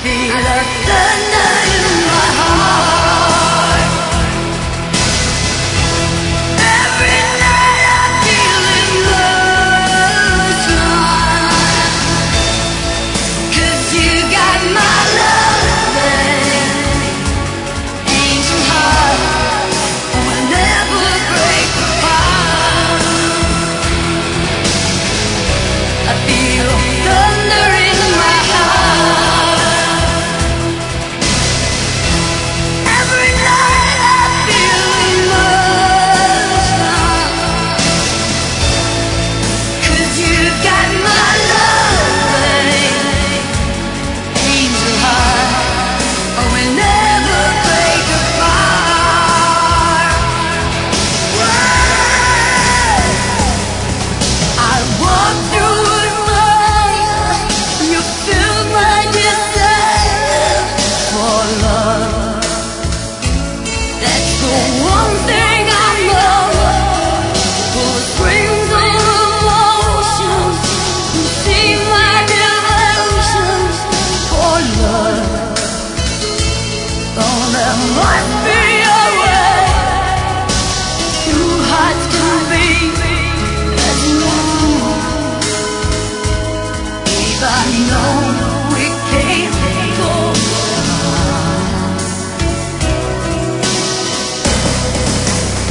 feel a thunder in my heart. Every night I feel emotion, 'cause you got my love, angel heart, will never break apart. I feel thunder in my heart. Every night I feel emotion, 'cause you got my love, angel heart, will never break apart. Whoa. I walk through a mile, you fill my desire for love. That's the one thing I know. Full of springs of emotions, you see my devotion for love. Oh, there must be a way two hearts can beat as one. If I know we can't go on.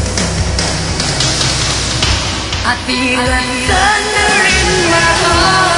I feel a thunder in my heart.